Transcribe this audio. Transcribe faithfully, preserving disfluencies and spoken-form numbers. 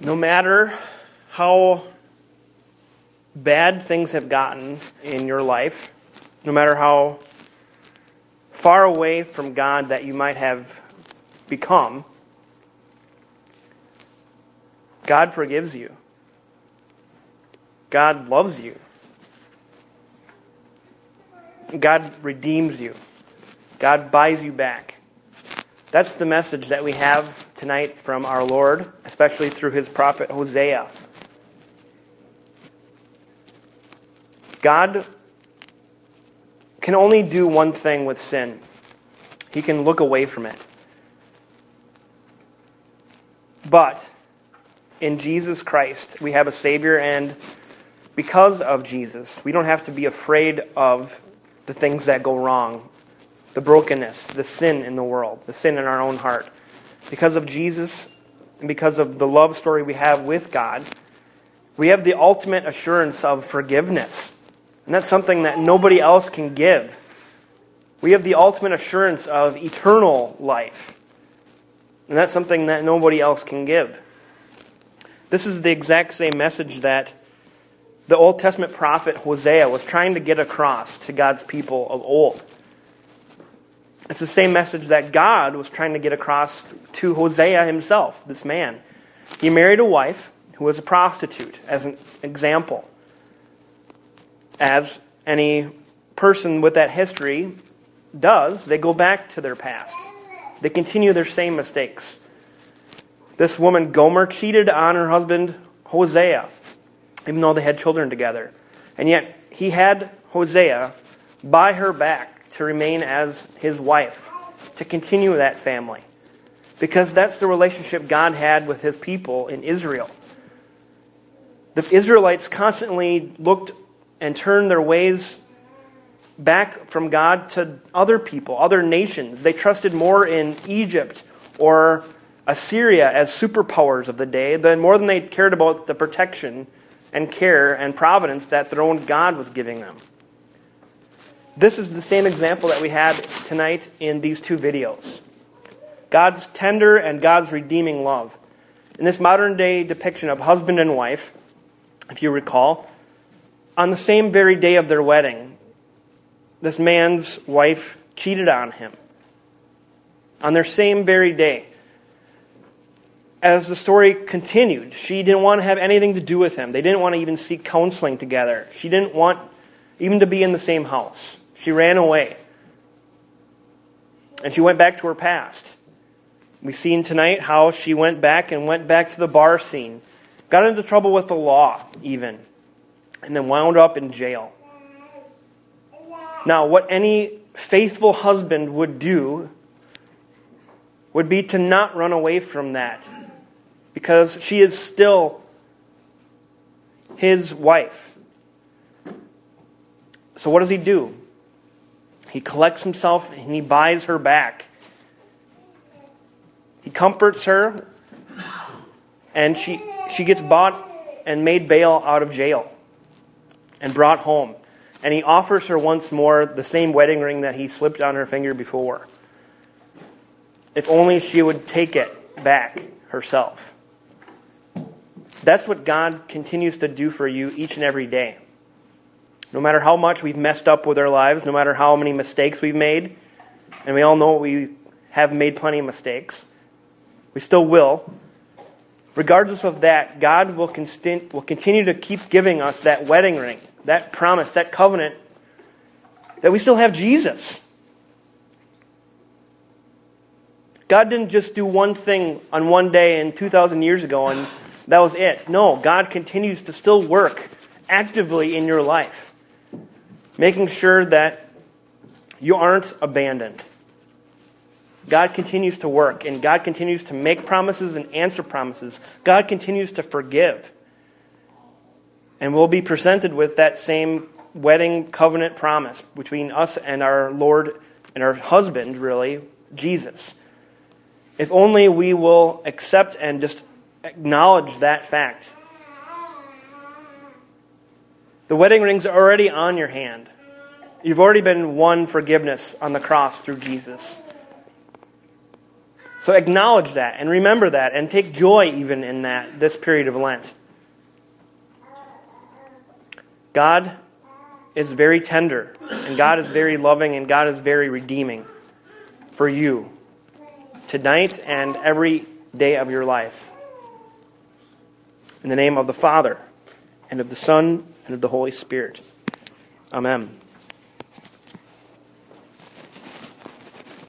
No matter how bad things have gotten in your life, no matter how far away from God that you might have become, God forgives you. God loves you. God redeems you. God buys you back. That's the message that we have tonight from our Lord, especially through his prophet Hosea. God can only do one thing with sin. He can look away from it. But in Jesus Christ, we have a Savior, and because of Jesus, we don't have to be afraid of the things that go wrong, the brokenness, the sin in the world, the sin in our own heart. Because of Jesus and because of the love story we have with God, we have the ultimate assurance of forgiveness. And that's something that nobody else can give. We have the ultimate assurance of eternal life. And that's something that nobody else can give. This is the exact same message that the Old Testament prophet Hosea was trying to get across to God's people of old. It's the same message that God was trying to get across to Hosea himself, this man. He married a wife who was a prostitute, as an example. As any person with that history does, they go back to their past. They continue their same mistakes. This woman, Gomer, cheated on her husband, Hosea, even though they had children together. And yet, he had Hosea buy her back to remain as his wife, to continue that family. Because that's the relationship God had with his people in Israel. The Israelites constantly looked and turned their ways back from God to other people, other nations. They trusted more in Egypt or Assyria as superpowers of the day than more than they cared about the protection and care and providence that their own God was giving them. This is the same example that we had tonight in these two videos. God's tender and God's redeeming love. In this modern day depiction of husband and wife, if you recall, on the same very day of their wedding, this man's wife cheated on him. On their same very day. As the story continued, she didn't want to have anything to do with him. They didn't want to even seek counseling together. She didn't want even to be in the same house. She ran away. And she went back to her past. We've seen tonight how she went back and went back to the bar scene. Got into trouble with the law, even. And then wound up in jail. Now, what any faithful husband would do would be to not run away from that. Because she is still his wife. So what does he do? He collects himself and he buys her back. He comforts her, and she she gets bought and made bail out of jail and brought home. And he offers her once more the same wedding ring that he slipped on her finger before. If only she would take it back herself. That's what God continues to do for you each and every day. No matter how much we've messed up with our lives, no matter how many mistakes we've made, and we all know we have made plenty of mistakes, we still will. Regardless of that, God will, constant, will continue to keep giving us that wedding ring, that promise, that covenant, that we still have Jesus. God didn't just do one thing on one day and two thousand years ago and that was it. No, God continues to still work actively in your life, making sure that you aren't abandoned. God continues to work, and God continues to make promises and answer promises. God continues to forgive. And we'll be presented with that same wedding covenant promise between us and our Lord and our husband, really, Jesus. If only we will accept and just acknowledge that fact. The wedding ring's are already on your hand. You've already been won forgiveness on the cross through Jesus. So acknowledge that and remember that and take joy even in that, this period of Lent. God is very tender, and God is very loving, and God is very redeeming for you tonight and every day of your life. In the name of the Father, and of the Son, and of the Holy Spirit. Amen.